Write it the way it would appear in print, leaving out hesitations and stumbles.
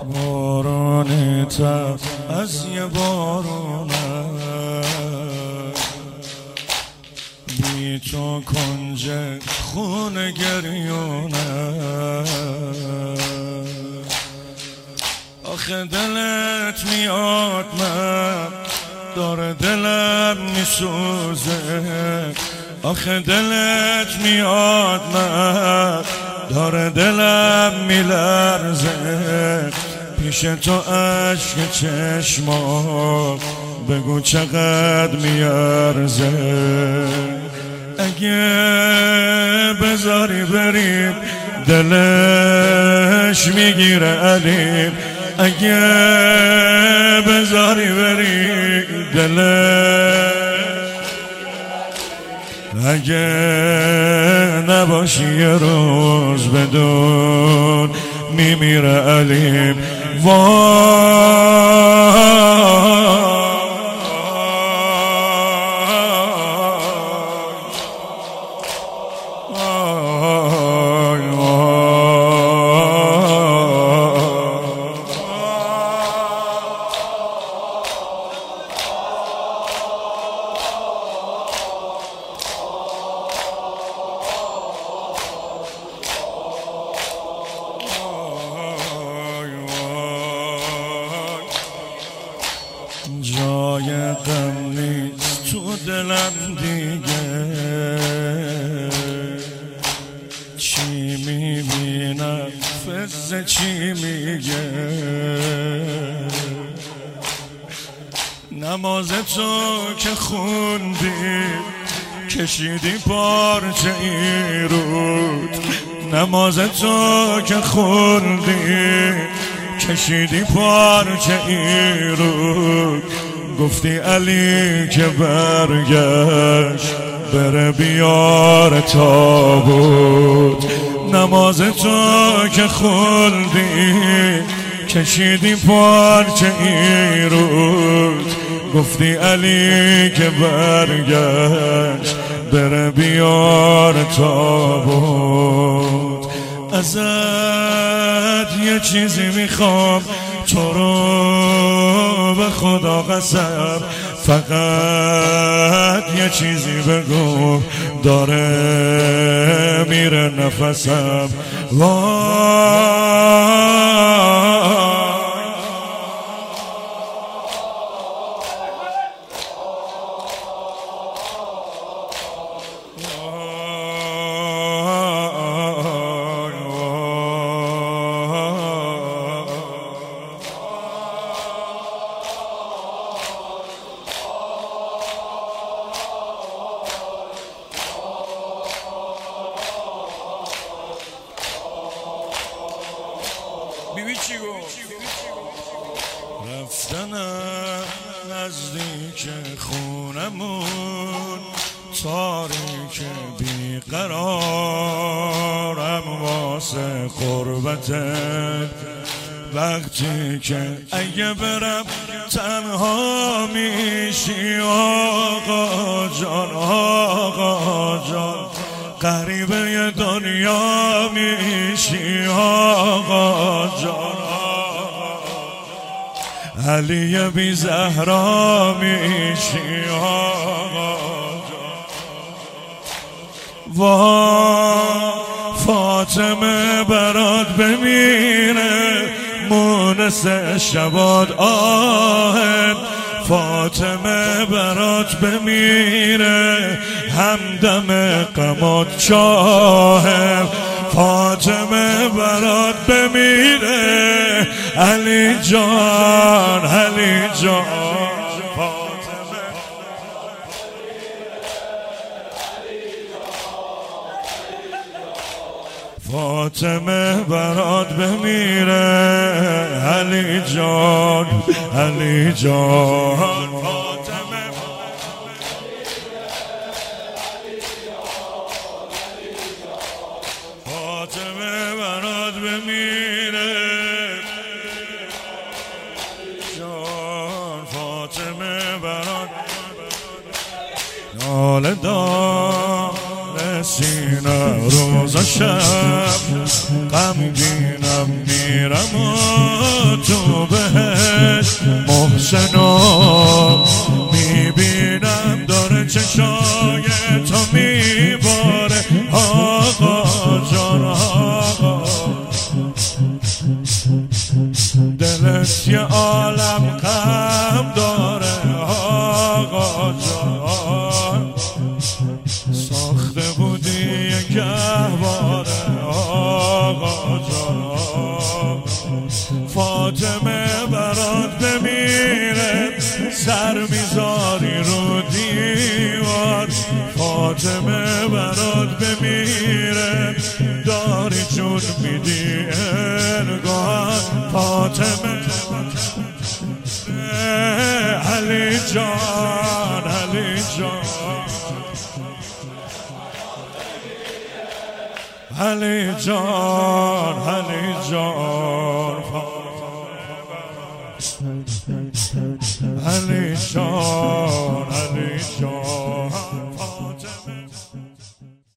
بارانی تر از یه بارونه، بی تو کنج خون گریونه. آخه دلت میاد من داره دلم میسوزه، آخه دلت میاد من داره دلم میلرزه. پیش تو عشق چشما بگو چقدر میارزه. اگه بذاری بریم دلش میگیره علی، اگه بذاری بریم دلش، اگه نباشی یه روز بدون میمیره علی. جای غم نیست تو دلم دیگه، چی میبینم فز چی میگه. نماز تو که خوندی کشیدی پارچه ای رود، نماز تو که خوندی کشیدی پارچه ای رود. گفتی علی که برگشت بره بیار تابوت، نماز تو که خوندی کشیدی پارچه ای رود. گفتی علی که برگشت بره بیار تابوت. ازت یه چیزی میخوام تو رو به خدا قسم، فقط یه چیزی بگو داره میره نفسم. بیبی چی گفت؟ رفتنم نزدیک خونمون، تاریک بیقرارم واسه قربتت. وقتی که اگه برم تنها میشی آقا جان، آقا جان غریبه دنیا میشی آقا جان. علی بی زهرا میشی آقا جان. فاطمه برات بمیره مونس شباد آهن، فاطمه برات بمیره همدم قمات چاهم، فاطمه برات بمیره علی جان، علی جان. فاطمه برات بمیره علی جان، علی جان. فاطمه برات بمیره جان، فاطمه برات ناله داره سینه روز و شب، غمگینم میرم و حسنا میبینم داره چشای تو میباره آقا جان آقا دلت یه عالم غم داره آقا جان ساخته بودی یه گهواره آقا جان فاطمه برات بمیره سر میذاری رو دیوار فاطمه برات بمیره داری جون میدی انگار فاطمه علی جان علی جان علی جان علی جان علی جان علی جان